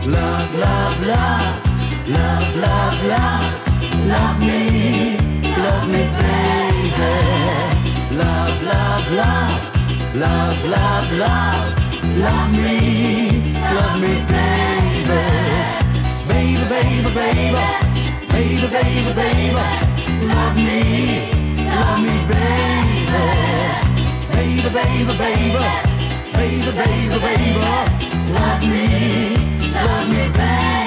Love, love, love, love, love, love, love me, baby. Love, love, love, love, love, love me, baby. Baby, baby, baby, baby, baby, baby, love me, baby. Baby, baby, baby, baby, baby, baby, love me, baby.